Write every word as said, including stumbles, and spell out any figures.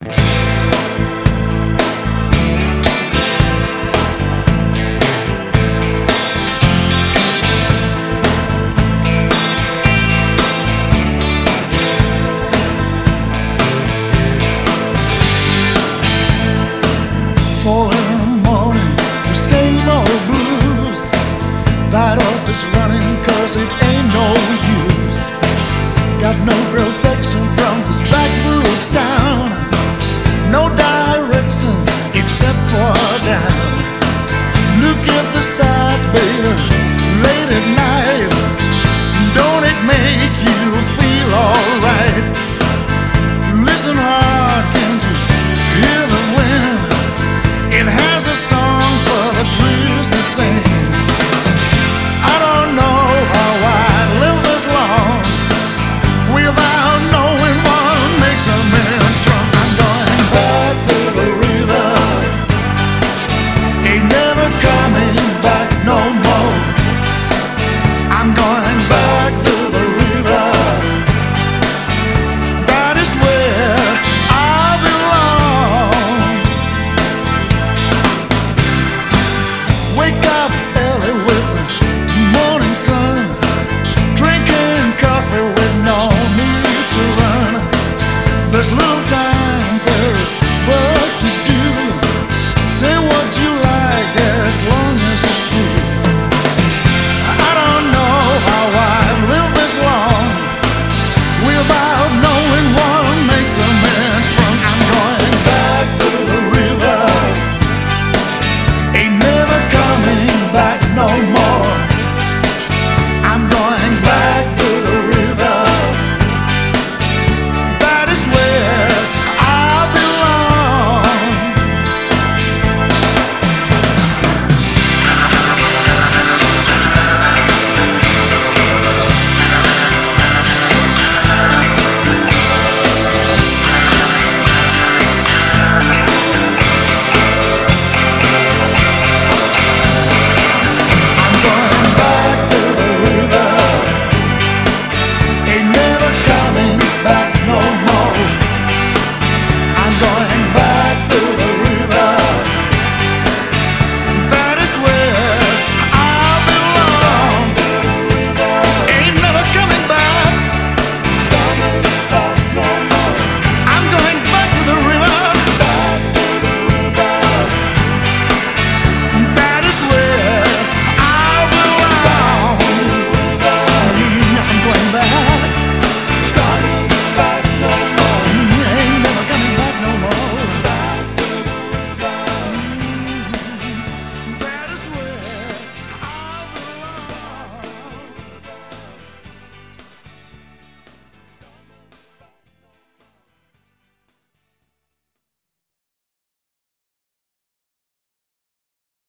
Four in the morning, the same old blues. That off is running cause it ain't no use. Got no protection from this backwoods town. No direction except for down. Look at the stars, baby, late at night. Don't it make you feel alright? Listen hard, can't you hear the wind? It has a song for the trees to sing. I don't know how I live this long without knowing what makes a man strong. I'm going back to the river, ain't never coming back no more. I'm going back to the river, that is where I belong. Wake up early with the morning sun, drinking coffee with no need to run. There's little time